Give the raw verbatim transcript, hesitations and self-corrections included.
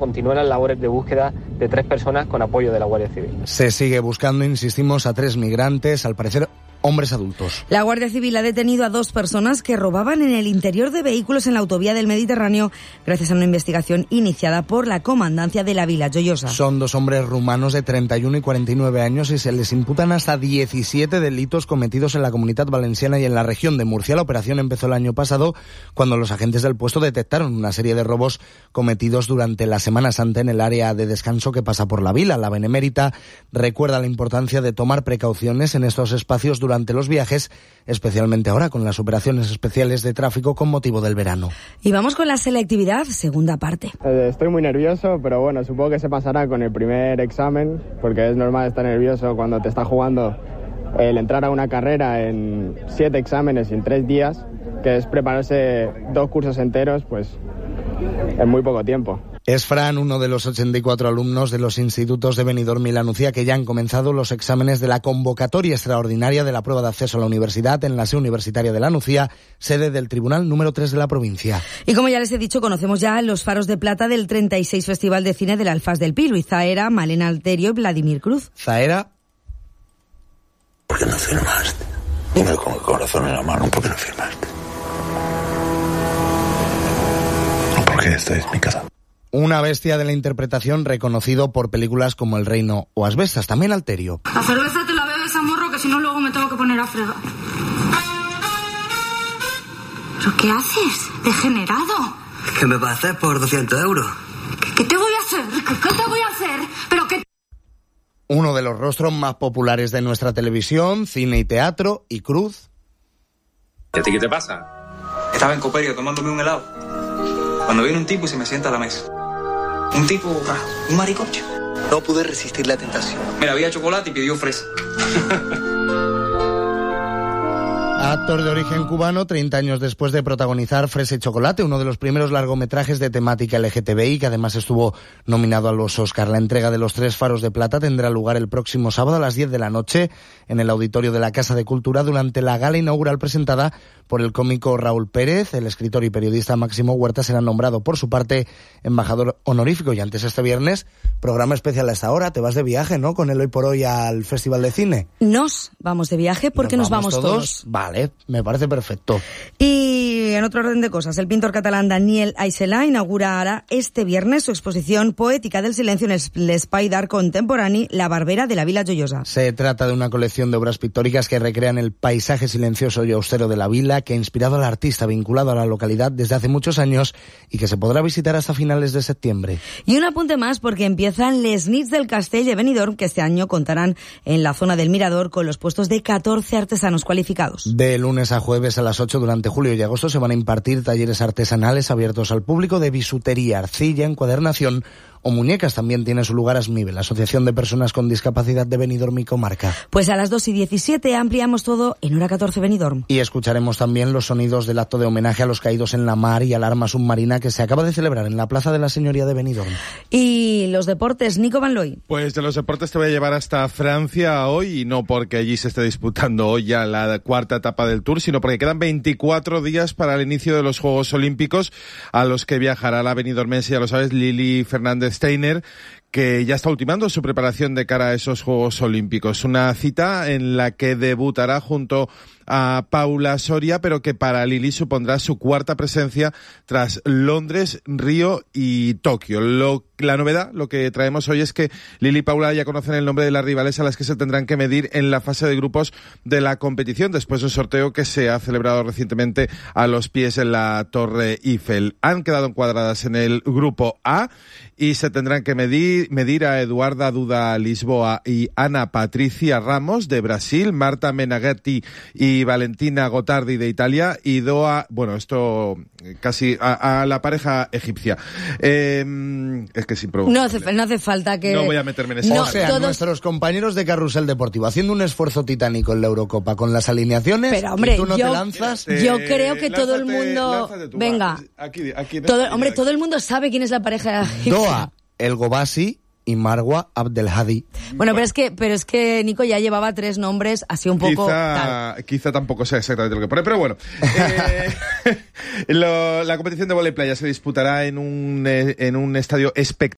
continúan las labores de búsqueda de tres personas con apoyo de la Guardia Civil. Se sigue buscando, insistimos, a tres migrantes, al parecer hombres adultos. La Guardia Civil ha detenido a dos personas que robaban en el interior de vehículos en la autovía del Mediterráneo gracias a una investigación iniciada por la Comandancia de la Vila Joyosa. Son dos hombres rumanos de treinta y uno y cuarenta y nueve años y se les imputan hasta diecisiete delitos cometidos en la Comunidad Valenciana y en la región de Murcia. La operación empezó el año pasado cuando los agentes del puesto detectaron una serie de robos cometidos durante la Semana Santa en el área de descanso que pasa por la vila. La Benemérita recuerda la importancia de tomar precauciones en estos espacios durante durante los viajes, especialmente ahora con las operaciones especiales de tráfico con motivo del verano. Y vamos con la selectividad, segunda parte. Eh, estoy muy nervioso, pero bueno, supongo que se pasará con el primer examen, porque es normal estar nervioso cuando te está jugando el entrar a una carrera en siete exámenes en tres días, que es prepararse dos cursos enteros, pues en muy poco tiempo. Es Fran, uno de los ochenta y cuatro alumnos de los institutos de Benidorm y La Nucía que ya han comenzado los exámenes de la convocatoria extraordinaria de la prueba de acceso a la universidad en la sede universitaria de La Nucía, sede del Tribunal número tres de la provincia. Y como ya les he dicho, conocemos ya los faros de plata del treinta y seis Festival de Cine del Alfaz del Pi, Luis Zahera, Malena Alterio y Vladimir Cruz. Zahera. ¿Por qué no firmaste? Dímelo con el corazón en la mano, ¿por qué no firmaste? No, porque esta es mi casa. Una bestia de la interpretación reconocido por películas como El Reino o Asbestas, también Alterio. La cerveza te la bebes a morro, que si no luego me tengo que poner a fregar. ¿Pero qué haces, degenerado? ¿Qué me va a hacer por doscientos euros? ¿Qué, qué te voy a hacer? ¿Qué, qué te voy a hacer? ¿Pero qué? Uno de los rostros más populares de nuestra televisión, cine y teatro, y Cruz. ¿Y a ti qué te pasa? Estaba en Coperio tomándome un helado, cuando viene un tipo y se me sienta a la mesa. Un tipo, ah, un maricocho. No pude resistir la tentación. Mira, había chocolate y pidió fresa. Actor de origen cubano, treinta años después de protagonizar Fresa y Chocolate, uno de los primeros largometrajes de temática L G T B I, que además estuvo nominado a los Oscar. La entrega de los tres faros de plata tendrá lugar el próximo sábado a las diez de la noche en el auditorio de la Casa de Cultura durante la gala inaugural presentada por el cómico Raúl Pérez. El escritor y periodista Máximo Huerta será nombrado por su parte embajador honorífico. Y antes, este viernes, programa especial a esta hora. Te vas de viaje, ¿no?, con el Hoy por Hoy al Festival de Cine. Nos vamos de viaje porque nos, nos vamos, vamos todos. todos. Vale, me parece perfecto. Y en otro orden de cosas, el pintor catalán Daniel Aixelà inaugurará este viernes su exposición poética del silencio en el Espai d'Art Contemporani La Barbera de la Vila Joyosa. Se trata de una colección de obras pictóricas que recrean el paisaje silencioso y austero de la vila, que ha inspirado al artista vinculado a la localidad desde hace muchos años y que se podrá visitar hasta finales de septiembre. Y un apunte más, porque empiezan les nits del Castell de Benidorm, que este año contarán en la zona del Mirador con los puestos de catorce artesanos cualificados. De lunes a jueves a las ocho durante julio y agosto se van a impartir talleres artesanales abiertos al público de bisutería, arcilla, encuadernación o muñecas. También tiene su lugar ASMIBE, la Asociación de Personas con Discapacidad de Benidorm y Comarca. Pues a las dos y diecisiete ampliamos todo en Hora catorce Benidorm. Y escucharemos también los sonidos del acto de homenaje a los caídos en la mar y alarma submarina que se acaba de celebrar en la Plaza de la Señoría de Benidorm. Y los deportes, Nico Van Looy. Pues de los deportes te voy a llevar hasta Francia hoy, y no porque allí se esté disputando hoy ya la cuarta etapa del Tour, sino porque quedan veinticuatro días para el inicio de los Juegos Olímpicos, a los que viajará la benidormense, ya lo sabes, Lili Fernández Steiner, que ya está ultimando su preparación de cara a esos Juegos Olímpicos. Una cita en la que debutará junto a Paula Soria, pero que para Lili supondrá su cuarta presencia tras Londres, Río y Tokio. Lo, la novedad, lo que traemos hoy, es que Lili y Paula ya conocen el nombre de las rivales a las que se tendrán que medir en la fase de grupos de la competición, después de un sorteo que se ha celebrado recientemente a los pies en la Torre Eiffel. Han quedado encuadradas en el grupo A y se tendrán que medir, medir a Eduarda Duda Lisboa y Ana Patricia Ramos de Brasil, Marta Meneghetti y Valentina Gotardi de Italia, y Doa, bueno, esto casi a, a la pareja egipcia. Eh, es que sin no hace, no hace falta que... No voy a meterme en esa... No, o sea, todos... nuestros compañeros de Carrusel Deportivo haciendo un esfuerzo titánico en la Eurocopa con las alineaciones. Pero, hombre, y tú no yo, te lanzas. Yo creo que lánzate, todo el mundo... tú, Venga. Aquí, aquí, todo, aquí, hombre, aquí. todo el mundo sabe quién es la pareja egipcia. Doa El Gobasi y Marwa Abdelhadi. Bueno, bueno, pero es que pero es que Nico ya llevaba tres nombres así un poco quizá, tal. Quizá tampoco sea exactamente lo que pone, pero bueno. Eh, lo, la competición de vóley playa se disputará en un, eh, en un estadio espectacular